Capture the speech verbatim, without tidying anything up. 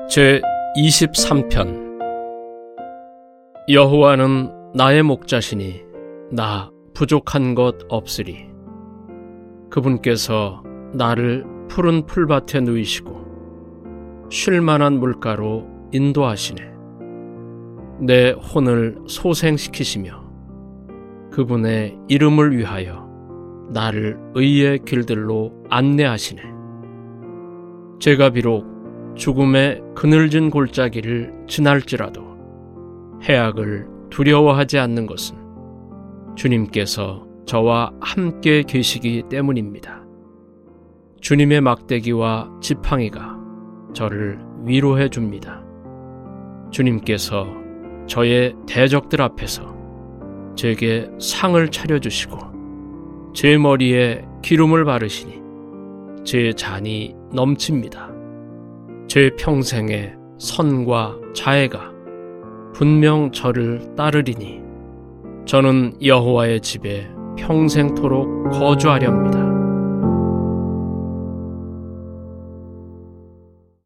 제이십삼 편. 여호와는 나의 목자시니 나 부족한 것 없으리. 그분께서 나를 푸른 풀밭에 누이시고 쉴만한 물가로 인도하시네. 내 혼을 소생시키시며 그분의 이름을 위하여 나를 의의 길들로 안내하시네. 제가 비록 죽음의 그늘진 골짜기를 지날지라도 해악을 두려워하지 않는 것은 주님께서 저와 함께 계시기 때문입니다. 주님의 막대기와 지팡이가 저를 위로해 줍니다. 주님께서 저의 대적들 앞에서 제게 상을 차려주시고 제 머리에 기름을 바르시니 제 잔이 넘칩니다. 제 평생의 선과 자애가 분명 저를 따르리니 저는 여호와의 집에 평생토록 거주하렵니다.